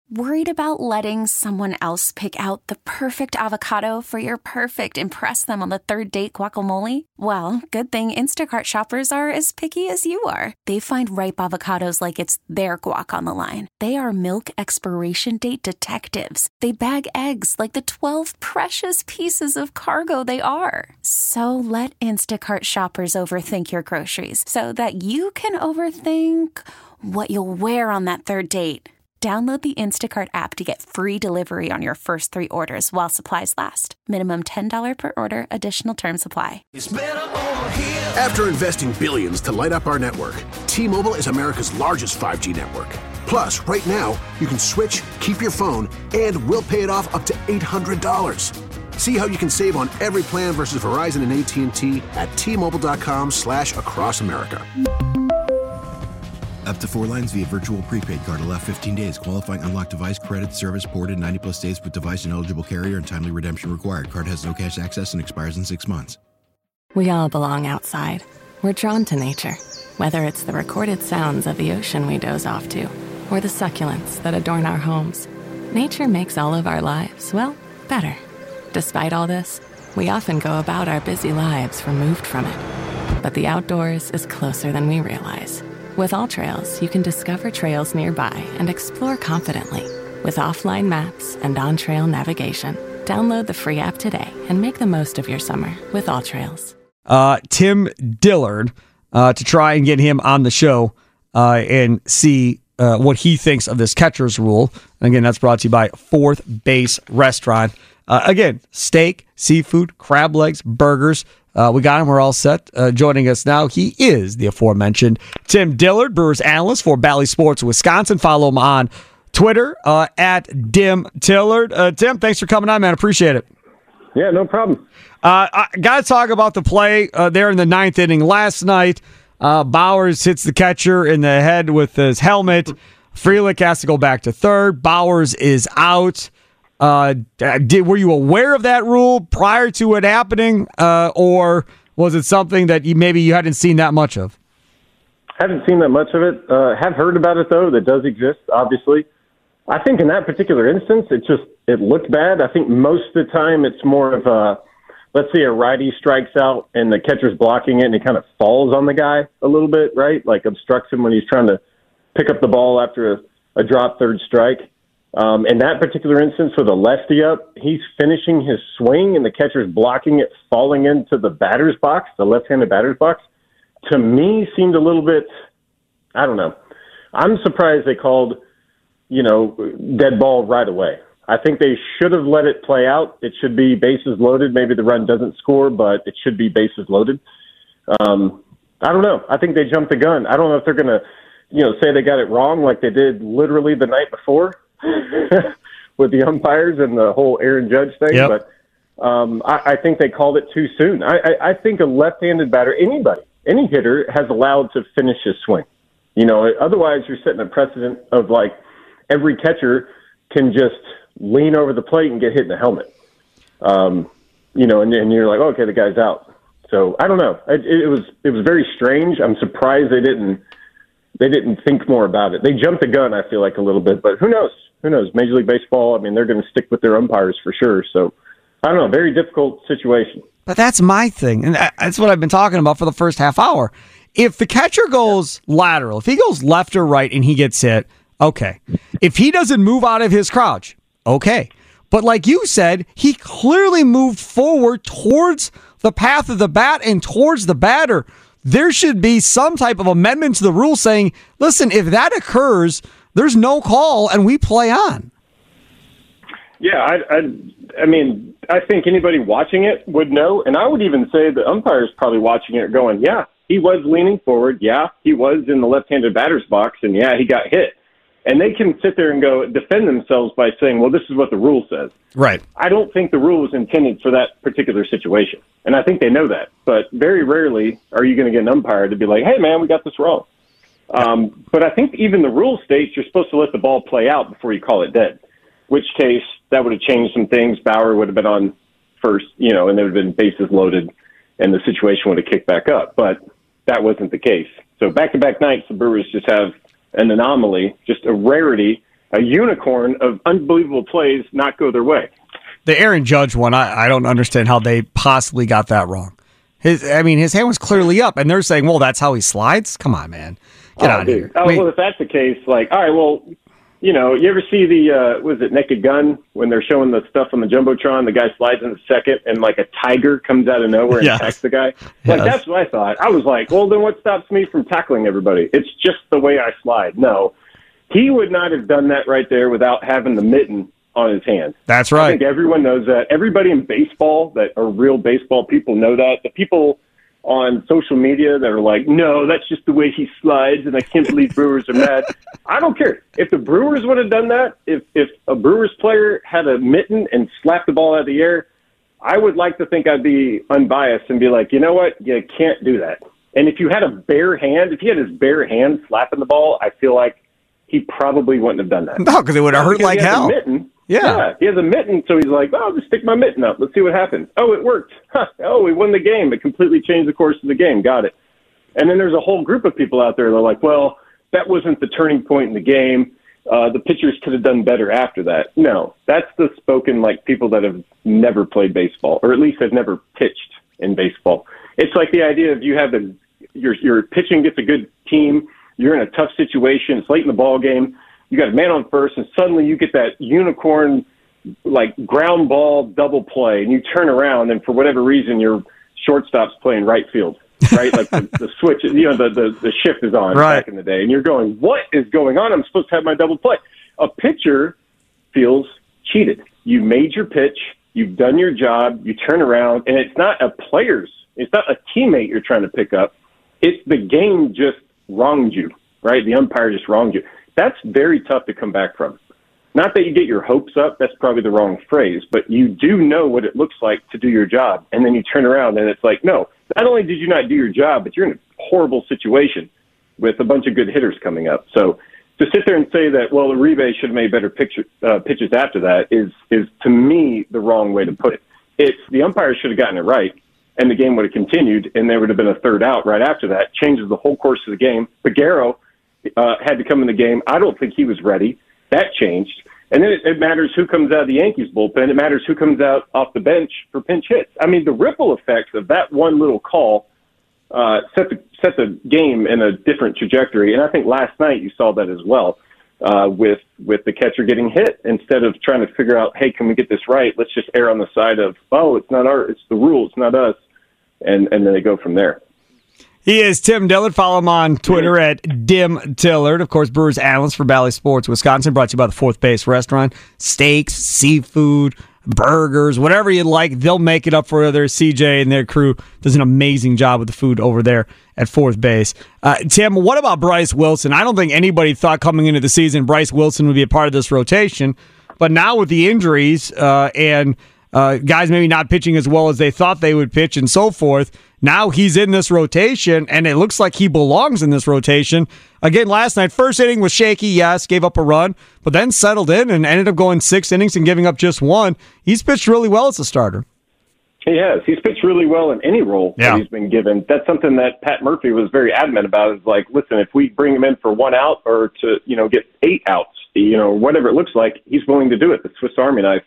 Worried about letting someone else pick out the perfect avocado for your perfect impress them on the third date guacamole? Well, good thing Instacart shoppers are as picky as you are. They find ripe avocados like it's their guac on the line. They are milk expiration date detectives. They bag eggs like the 12 precious pieces of cargo they are. So let Instacart shoppers overthink your groceries so that you can overthink what you'll wear on that third date. Download the Instacart app to get free delivery on your first 3 orders while supplies last. Minimum $10 per order. Additional terms apply. After investing billions to light up our network, T-Mobile is America's largest 5G network. Plus, right now, you can switch, keep your phone, and we'll pay it off up to $800. See how you can save on every plan versus Verizon and AT&T at T-Mobile.com/across America. Up to 4 lines via virtual prepaid card. Allow 15 days. Qualifying unlocked device credit service ported 90-plus days with device and eligible carrier and timely redemption required. Card has no cash access and expires in 6 months. We all belong outside. We're drawn to nature. Whether it's the recorded sounds of the ocean we doze off to, or the succulents that adorn our homes, nature makes all of our lives, well, better. Despite all this, we often go about our busy lives removed from it. But the outdoors is closer than we realize. With AllTrails, you can discover trails nearby and explore confidently. With offline maps and on-trail navigation, download the free app today and make the most of your summer with AllTrails. Tim Dillard, to try and get him on the show and see what he thinks of this catcher's rule. And again, that's brought to you by Fourth Base Restaurant. Again, steak, seafood, crab legs, burgers. We got him. We're all set. Joining us now, he is the aforementioned Tim Dillard, Brewers analyst for Bally Sports Wisconsin. Follow him on Twitter at Dim Tillard. Tim, thanks for coming on, man. Appreciate it. Yeah, no problem. I got to talk about the play there in the 9th inning. Last night, Bowers hits the catcher in the head with his helmet. Frelick has to go back to third. Bowers is out. Were you aware of that rule prior to it happening, or was it something that maybe you hadn't seen that much of? Haven't seen that much of it. Have heard about it, though. That does exist, obviously. I think in that particular instance, it looked bad. I think most of the time it's more of let's say a righty strikes out and the catcher's blocking it and he kind of falls on the guy a little bit, right? Like obstructs him when he's trying to pick up the ball after a drop third strike. In that particular instance with a lefty up, he's finishing his swing and the catcher's blocking it, falling into the batter's box, the left-handed batter's box. To me, seemed a little bit, I don't know. I'm surprised they called, dead ball right away. I think they should have let it play out. It should be bases loaded. Maybe the run doesn't score, but it should be bases loaded. I don't know. I think they jumped the gun. I don't know if they're going to, say they got it wrong like they did literally the night before. with the umpires and the whole Aaron Judge thing, yep. But I think they called it too soon. I think a left-handed batter, any hitter, has allowed to finish his swing. Otherwise you're setting a precedent of like every catcher can just lean over the plate and get hit in the helmet. And you're like, okay, the guy's out. So I don't know. It was very strange. I'm surprised they didn't think more about it. They jumped the gun, I feel like, a little bit, but who knows? Who knows? Major League Baseball, they're going to stick with their umpires for sure. So, I don't know, very difficult situation. But that's my thing, and that's what I've been talking about for the first half hour. If the catcher goes lateral, if he goes left or right and he gets hit, okay. If he doesn't move out of his crouch, okay. But like you said, he clearly moved forward towards the path of the bat and towards the batter. There should be some type of amendment to the rule saying, listen, if that occurs, there's no call and we play on. Yeah, I think anybody watching it would know, and I would even say the umpire's probably watching it going, yeah, he was leaning forward, yeah, he was in the left-handed batter's box, and yeah, he got hit. And they can sit there and go defend themselves by saying, well, this is what the rule says. Right. I don't think the rule was intended for that particular situation. And I think they know that. But very rarely are you going to get an umpire to be like, hey, man, we got this wrong. But I think even the rule states you're supposed to let the ball play out before you call it dead, which case that would have changed some things. Bauer would have been on first, and there would have been bases loaded, and the situation would have kicked back up. But that wasn't the case. So back-to-back nights, the Brewers just have an anomaly, just a rarity a unicorn of unbelievable plays not go their way. The Aaron Judge one, I don't understand how they possibly got that wrong. His hand was clearly up, and they're saying, well, that's how he slides? Come on, man. Get out of here. Oh, well, if that's the case, like, all right, well, you know, you ever see the, Naked Gun, when they're showing the stuff on the Jumbotron, the guy slides in the second, and like a tiger comes out of nowhere and attacks the guy? Like, that's what I thought. I was like, well, then what stops me from tackling everybody? It's just the way I slide. No, he would not have done that right there without having the mitten on his hand. That's right. I think everyone knows that. Everybody in baseball that are real baseball people know that. The people on social media that are like, no, that's just the way he slides, and I can't believe Brewers are mad. I don't care. If the Brewers would have done that, if a Brewers player had a mitten and slapped the ball out of the air, I would like to think I'd be unbiased and be like, you know what, you can't do that. And if you had a bare hand, if he had his bare hand slapping the ball, I feel like he probably wouldn't have done that. No, because it would have hurt like hell. Yeah, he has a mitten, so he's like, well, I'll just stick my mitten up. Let's see what happens. Oh, it worked. Oh, we won the game. It completely changed the course of the game. Got it. And then there's a whole group of people out there that are like, well, that wasn't the turning point in the game. The pitchers could have done better after that. No, that's the spoken like people that have never played baseball, or at least have never pitched in baseball. It's like the idea of you have your pitching gets a good team, you're in a tough situation, it's late in the ball game, you got a man on first, and suddenly you get that unicorn, like, ground ball double play, and you turn around, and for whatever reason, your shortstop's playing right field, right? Like the switch, you know, the shift is on back in the day, and you're going, what is going on? I'm supposed to have my double play. A pitcher feels cheated. You made your pitch, you've done your job, you turn around, and it's not a teammate you're trying to pick up. It's the game just wronged you, right? The umpire just wronged you. That's very tough to come back from. Not that you get your hopes up, that's probably the wrong phrase, but you do know what it looks like to do your job, and then you turn around and it's like, no, not only did you not do your job, but you're in a horrible situation with a bunch of good hitters coming up. So to sit there and say that, well, Uribe should have made better pitches after that is to me the wrong way to put it. It's the umpire should have gotten it right, and the game would have continued, and there would have been a third out right after that. Changes the whole course of the game. Peguero had to come in the game. I don't think he was ready. That changed. And then it matters who comes out of the Yankees bullpen. It matters who comes out off the bench for pinch hits. I mean, the ripple effects of that one little call set the game in a different trajectory. And I think last night you saw that as well with the catcher getting hit. Instead of trying to figure out, hey, can we get this right? Let's just err on the side of, oh, it's the rule, it's not us. And then they go from there. He is Tim Dillard. Follow him on Twitter at Dim Dillard. Of course, Brewers analyst for Bally Sports Wisconsin. Brought to you by the Fourth Base Restaurant. Steaks, seafood, burgers, whatever you'd like, they'll make it up for you. CJ and their crew does an amazing job with the food over there at Fourth Base. Tim, what about Bryce Wilson? I don't think anybody thought coming into the season Bryce Wilson would be a part of this rotation. But now with the injuries and guys maybe not pitching as well as they thought they would pitch and so forth, now he's in this rotation, and it looks like he belongs in this rotation. Again, last night, first inning was shaky, yes, gave up a run, but then settled in and ended up going 6 innings and giving up just 1. He's pitched really well as a starter. He has. He's pitched really well in any role that he's been given. That's something that Pat Murphy was very adamant about. Is like, listen, if we bring him in for 1 out or to, get 8 outs, whatever it looks like, he's willing to do it, the Swiss Army knife.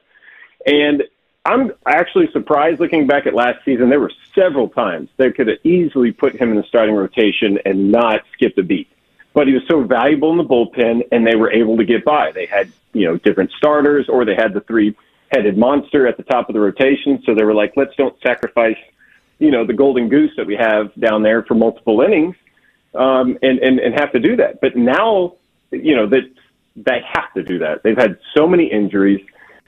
And I'm actually surprised looking back at last season. There were several times they could have easily put him in the starting rotation and not skipped a beat. But he was so valuable in the bullpen, and they were able to get by. They had, different starters, or they had the 3-headed monster at the top of the rotation. So they were like, let's don't sacrifice, the golden goose that we have down there for multiple innings and have to do that. But now, that they have to do that. They've had so many injuries.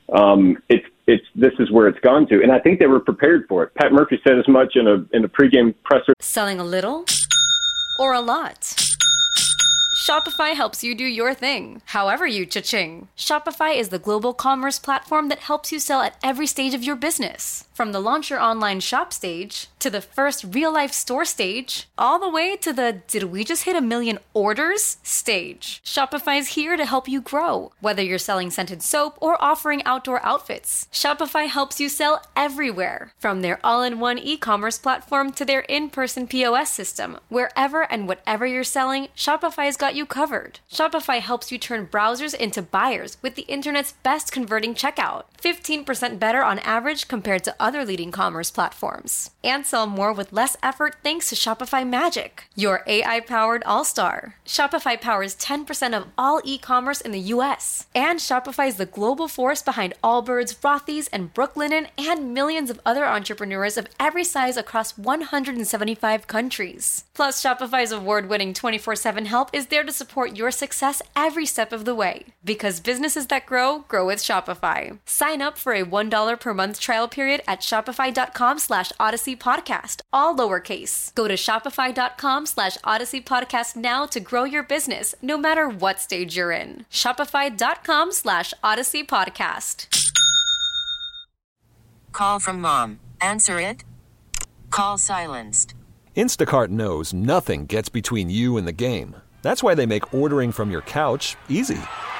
This is where it's gone to, and I think they were prepared for it. Pat Murphy said as much in a pregame presser. Selling a little or a lot? Shopify helps you do your thing, however you cha-ching. Shopify is the global commerce platform that helps you sell at every stage of your business. From the launch your online shop stage, to the first real-life store stage, all the way to the did we just hit 1 million orders stage. Shopify is here to help you grow. Whether you're selling scented soap or offering outdoor outfits, Shopify helps you sell everywhere. From their all-in-one e-commerce platform to their in-person POS system, wherever and whatever you're selling, Shopify's got got you covered. Shopify helps you turn browsers into buyers with the internet's best converting checkout. 15% better on average compared to other leading commerce platforms. And sell more with less effort thanks to Shopify Magic, your AI-powered all-star. Shopify powers 10% of all e-commerce in the U.S. And Shopify is the global force behind Allbirds, Rothy's, and Brooklinen, and millions of other entrepreneurs of every size across 175 countries. Plus, Shopify's award-winning 24/7 help is there to support your success every step of the way. Because businesses that grow, grow with Shopify. Sign up for a $1 per month trial period at shopify.com/Odyssey Podcast, all lowercase. Go to shopify.com/Odyssey Podcast now to grow your business, no matter what stage you're in. Shopify.com/Odyssey Podcast. Call from mom. Answer it. Call silenced. Instacart knows nothing gets between you and the game. That's why they make ordering from your couch easy.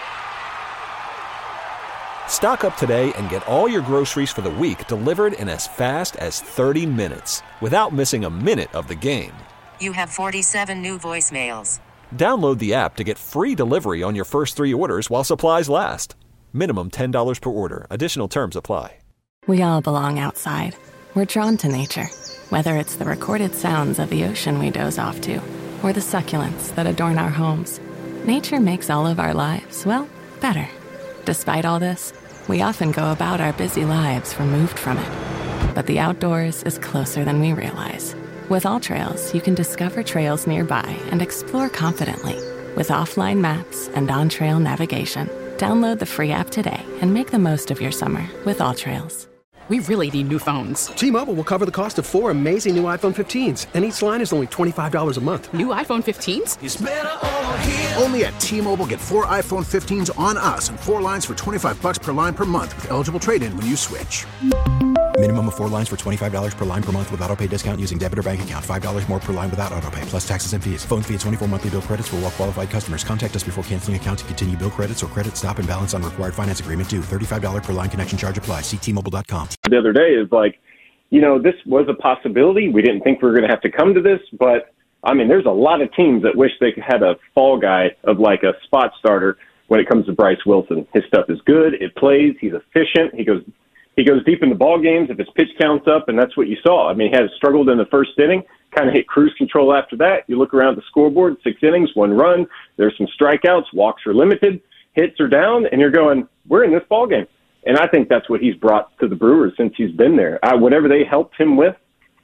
Stock up today and get all your groceries for the week delivered in as fast as 30 minutes without missing a minute of the game. You have 47 new voicemails. Download the app to get free delivery on your first 3 orders while supplies last. Minimum $10 per order. Additional terms apply. We all belong outside. We're drawn to nature, whether it's the recorded sounds of the ocean we doze off to, or the succulents that adorn our homes. Nature makes all of our lives, well, better. Despite all this, we often go about our busy lives removed from it. But the outdoors is closer than we realize. With AllTrails, you can discover trails nearby and explore confidently. With offline maps and on-trail navigation, download the free app today and make the most of your summer with AllTrails. We really need new phones. T-Mobile will cover the cost of 4 amazing new iPhone 15s, and each line is only $25 a month. New iPhone 15s? It's better over here. Only at T-Mobile, get 4 iPhone 15s on us and 4 lines for $25 per line per month with eligible trade-in when you switch. Minimum of 4 lines for $25 per line per month with autopay discount using debit or bank account. $5 more per line without autopay, plus taxes and fees. Phone fee at 24 monthly bill credits for well-qualified customers. Contact us before canceling account to continue bill credits or credit stop and balance on required finance agreement due. $35 per line connection charge applies. See T-Mobile.com. The other day is like, this was a possibility. We didn't think we were going to have to come to this, but there's a lot of teams that wish they had a fall guy of like a spot starter when it comes to Bryce Wilson. His stuff is good. It plays. He's efficient. He goes deep into ball games if his pitch counts up, and that's what you saw. He had struggled in the first inning, kind of hit cruise control after that. You look around at the scoreboard, 6 innings, 1 run. There's some strikeouts. Walks are limited. Hits are down, and you're going, we're in this ball game. And I think that's what he's brought to the Brewers since he's been there. Whatever they helped him with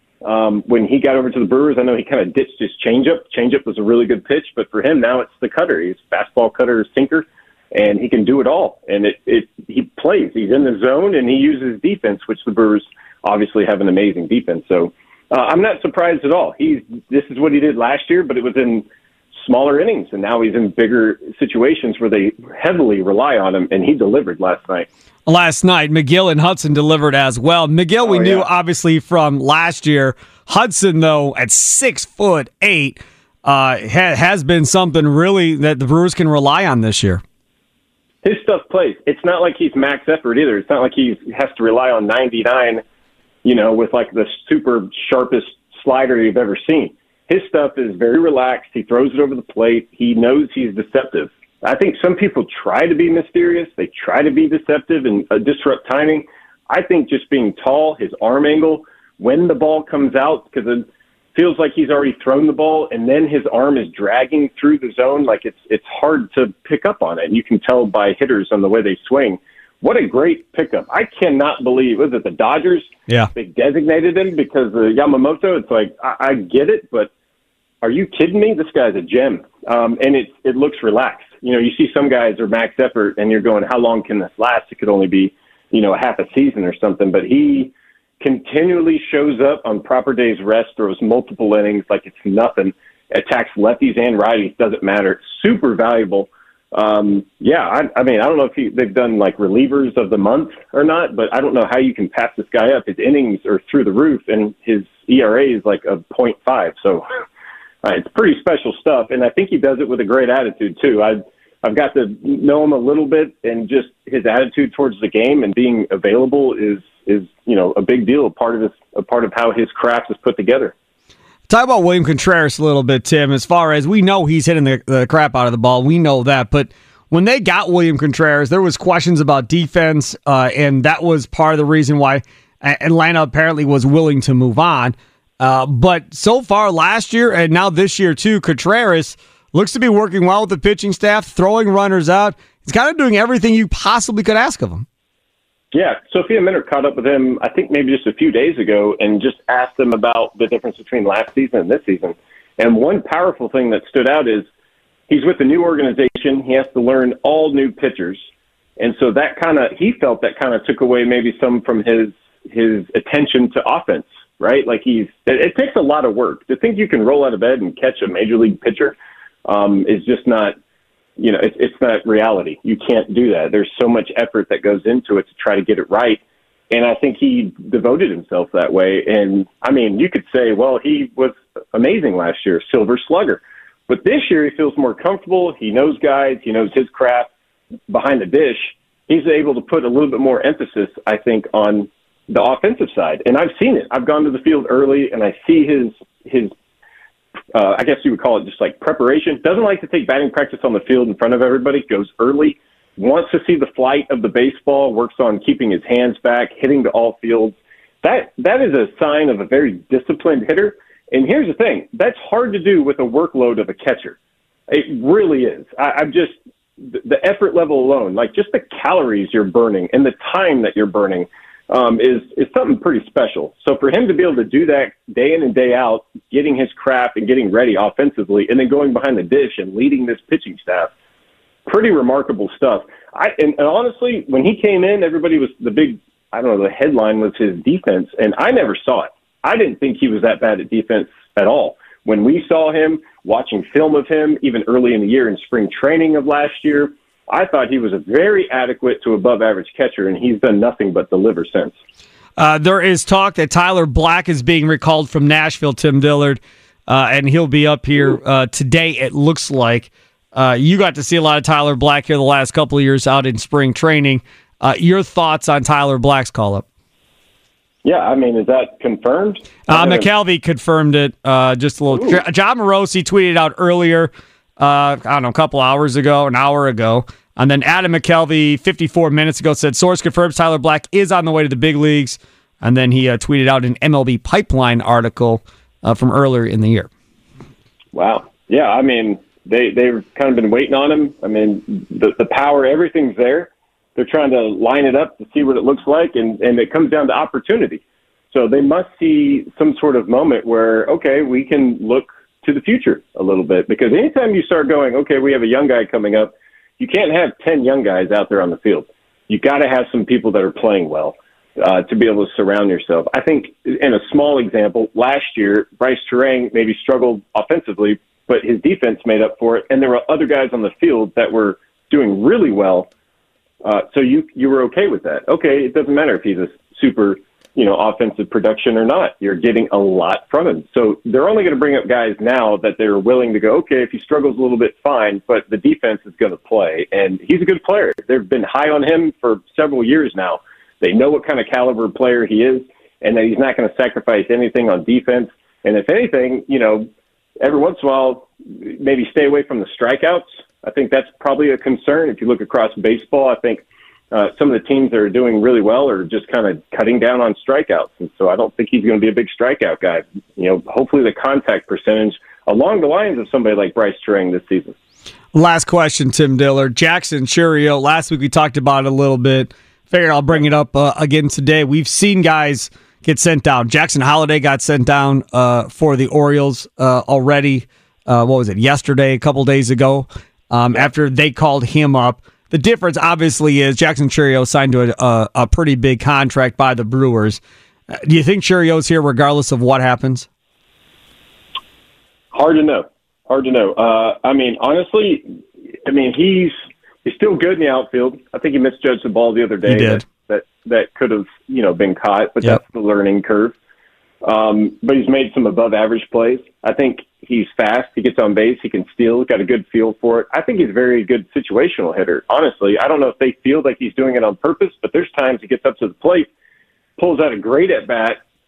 when he got over to the Brewers, I know he kind of ditched his changeup. Changeup was a really good pitch, but for him now it's the cutter. He's fastball, cutter, sinker, and he can do it all. And he plays. He's in the zone, and he uses defense, which the Brewers obviously have an amazing defense. So I'm not surprised at all. This is what he did last year, but it was in smaller innings, and now he's in bigger situations where they heavily rely on him, and he delivered last night. Last night, McGill and Hudson delivered as well. McGill, we knew obviously from last year. Hudson, though, at 6'8", has been something really that the Brewers can rely on this year. His stuff plays. It's not like he's max effort either. It's not like he has to rely on 99, with like the super sharpest slider you've ever seen. His stuff is very relaxed. He throws it over the plate. He knows he's deceptive. I think some people try to be mysterious. They try to be deceptive and disrupt timing. I think just being tall, his arm angle, when the ball comes out, because it feels like he's already thrown the ball, and then his arm is dragging through the zone. Like it's hard to pick up on it. And you can tell by hitters on the way they swing. What a great pickup. I cannot believe, was it the Dodgers? Yeah. They designated him because of Yamamoto. It's like, I get it, but are you kidding me? This guy's a gem. And it looks relaxed. You see some guys are max effort, and you're going, how long can this last? It could only be, a half a season or something. But he continually shows up on proper days rest, throws multiple innings like it's nothing, attacks lefties and righties, doesn't matter. Super valuable. I don't know if they've done like relievers of the month or not, but I don't know how you can pass this guy up. His innings are through the roof, and his ERA is like a 0.5. So it's pretty special stuff, and I think he does it with a great attitude too. I've got to know him a little bit, and just his attitude towards the game and being available is a big deal. A part of how his craft is put together. Talk about William Contreras a little bit, Tim, as far as we know he's hitting the crap out of the ball. We know that. But when they got William Contreras, there was questions about defense, and that was part of the reason why Atlanta apparently was willing to move on. But so far last year and now this year too, Contreras looks to be working well with the pitching staff, throwing runners out. He's kind of doing everything you possibly could ask of him. Yeah, Sophia Minter caught up with him, I think maybe just a few days ago, and just asked him about the difference between last season and this season. And one powerful thing that stood out is he's with a new organization. He has to learn all new pitchers. And so he felt that kind of took away maybe some from his attention to offense, right? Like it takes a lot of work. To think you can roll out of bed and catch a major league pitcher is just not, it's not reality. You can't do that. There's so much effort that goes into it to try to get it right. And I think he devoted himself that way. And I mean, you could say, well, he was amazing last year, Silver Slugger. But this year he feels more comfortable. He knows guys. He knows his craft behind the dish. He's able to put a little bit more emphasis, I think, on the offensive side. And I've seen it. I've gone to the field early, and I see his I guess you would call it just like preparation. Doesn't like to take batting practice on the field in front of everybody. Goes early. Wants to see the flight of the baseball. Works on keeping his hands back, hitting to all fields. That is a sign of a very disciplined hitter. And here's the thing. That's hard to do with a workload of a catcher. It really is. I'm just the effort level alone, like just the calories you're burning and the time that you're burning is something pretty special. So for him to be able to do that day in and day out, getting his craft and getting ready offensively, and then going behind the dish and leading this pitching staff, pretty remarkable stuff. And honestly, when he came in, everybody was the headline was his defense, and I never saw it. I didn't think he was that bad at defense at all. When we saw him, watching film of him, even early in the year in spring training of last year, I thought he was a very adequate to above average catcher, and he's done nothing but deliver since. There is talk that Tyler Black is being recalled from Nashville, Tim Dillard, and he'll be up here today, it looks like. You got to see a lot of Tyler Black here the last couple of years out in spring training. Your thoughts on Tyler Black's call-up? Yeah, I mean, is that confirmed? McKelvey confirmed it just a little. John Morosi tweeted out earlier, I don't know, a couple hours ago, an hour ago. And then Adam McKelvey, 54 minutes ago, said, source confirms Tyler Black is on the way to the big leagues. And then he tweeted out an MLB Pipeline article from earlier in the year. Wow. Yeah, I mean, they've kind of been waiting on him. I mean, the power, everything's there. They're trying to line it up to see what it looks like, and it comes down to opportunity. So they must see some sort of moment where, okay, we can look to the future a little bit. Because anytime you start going, okay, we have a young guy coming up, you can't have 10 young guys out there on the field. You got to have some people that are playing well to be able to surround yourself. I think in a small example, last year, Bryce Terang maybe struggled offensively, but his defense made up for it. And there were other guys on the field that were doing really well. So you were okay with that. Okay, it doesn't matter if he's a super, offensive production or not. You're getting a lot from him. So they're only going to bring up guys now that they're willing to go, okay, if he struggles a little bit, fine, but the defense is going to play. And he's a good player. They've been high on him for several years now. They know what kind of caliber player he is, and that he's not going to sacrifice anything on defense. And if anything, every once in a while, maybe stay away from the strikeouts. I think that's probably a concern. If you look across baseball, I think some of the teams that are doing really well are just kind of cutting down on strikeouts. And so I don't think he's going to be a big strikeout guy. Hopefully the contact percentage along the lines of somebody like Bryce Terang this season. Last question, Tim Dillard. Jackson Chourio, last week we talked about it a little bit. Figured I'll bring it up again today. We've seen guys get sent down. Jackson Holliday got sent down for the Orioles already. Yesterday, a couple days ago, after they called him up. The difference, obviously, is Jackson Chourio signed to a pretty big contract by the Brewers. Do you think Chourio's here regardless of what happens? Hard to know. Honestly, he's still good in the outfield. I think he misjudged the ball the other day. He did. That could have, been caught, but That's the learning curve. But he's made some above average plays. I think he's fast. He gets on base. He can steal. Got a good feel for it. I think he's a very good situational hitter. Honestly, I don't know if they feel like he's doing it on purpose, but there's times he gets up to the plate, pulls out a great at bat,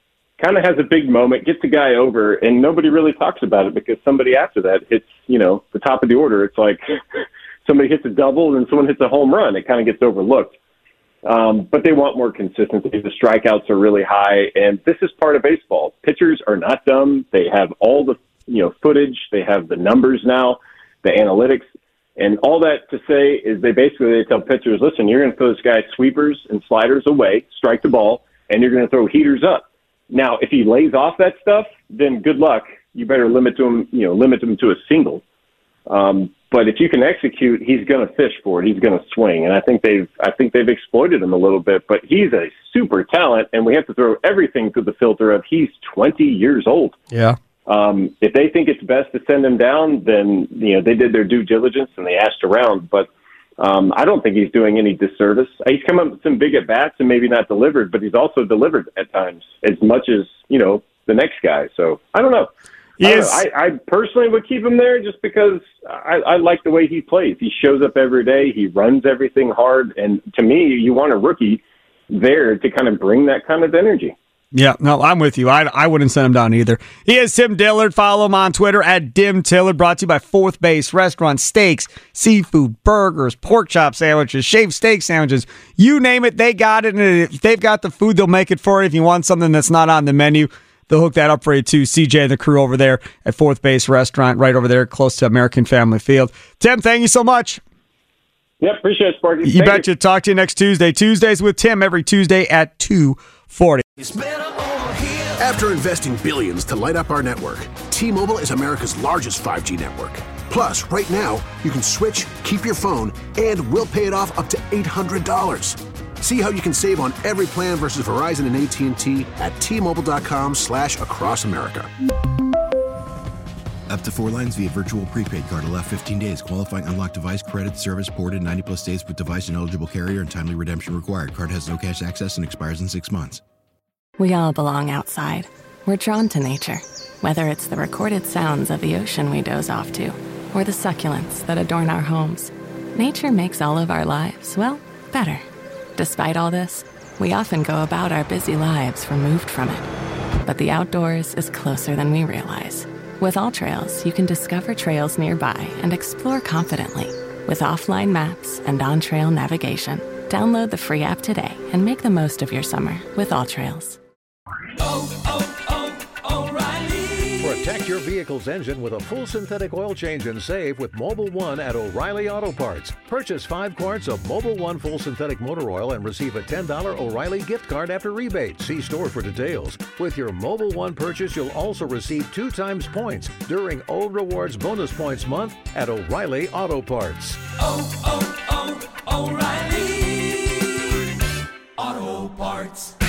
kind of has a big moment, gets a guy over, and nobody really talks about it because somebody after that hits, the top of the order. It's like somebody hits a double and someone hits a home run. It kind of gets overlooked. But they want more consistency. The strikeouts are really high, and this is part of baseball. Pitchers are not dumb. They have all the footage. They have the numbers now, the analytics, and all that to say is they tell pitchers, listen, you're going to throw this guy sweepers and sliders away, strike the ball, and you're going to throw heaters up. Now, if he lays off that stuff, then good luck. You better limit him to a single. But if you can execute, he's going to fish for it. He's going to swing, and I think they've exploited him a little bit. But he's a super talent, and we have to throw everything through the filter of he's 20 years old. Yeah. If they think it's best to send him down, then they did their due diligence and they asked around. But I don't think he's doing any disservice. He's come up with some big at bats and maybe not delivered, but he's also delivered at times as much as the next guy. So I don't know. I personally would keep him there just because I like the way he plays. He shows up every day. He runs everything hard. And to me, you want a rookie there to kind of bring that kind of energy. Yeah, no, I'm with you. I wouldn't send him down either. He is Tim Dillard. Follow him on Twitter at DimTillard. Brought to you by Fourth Base Restaurant. Steaks, seafood, burgers, pork chop sandwiches, shaved steak sandwiches. You name it, they got it. And if they've got the food, they'll make it for you. If you want something that's not on the menu, they'll hook that up for you too. CJ and the crew over there at Fourth Base Restaurant, right over there close to American Family Field. Tim, thank you so much. Yeah, appreciate it, Sparky. You betcha. Talk to you next Tuesday. Tuesdays with Tim every Tuesday at 2:40. After investing billions to light up our network, T-Mobile is America's largest 5G network. Plus, right now, you can switch, keep your phone, and we'll pay it off up to $800. See how you can save on every plan versus Verizon and AT&T at T-Mobile.com/across America. Up to 4 lines via virtual prepaid card. Allow 15 days. Qualifying unlocked device credit service ported 90+ days with device and eligible carrier and timely redemption required. Card has no cash access and expires in 6 months. We all belong outside. We're drawn to nature. Whether it's the recorded sounds of the ocean we doze off to, or the succulents that adorn our homes, nature makes all of our lives, well, better. Despite all this, we often go about our busy lives removed from it. But the outdoors is closer than we realize. With AllTrails, you can discover trails nearby and explore confidently. With offline maps and on-trail navigation, download the free app today and make the most of your summer with AllTrails. O'Reilly. Protect your vehicle's engine with a full synthetic oil change and save with Mobil 1 at O'Reilly Auto Parts. Purchase 5 quarts of Mobil 1 full synthetic motor oil and receive a $10 O'Reilly gift card after rebate. See store for details. With your Mobil 1 purchase, you'll also receive 2 times points during Old Rewards Bonus Points Month at O'Reilly Auto Parts. O'Reilly Auto Parts.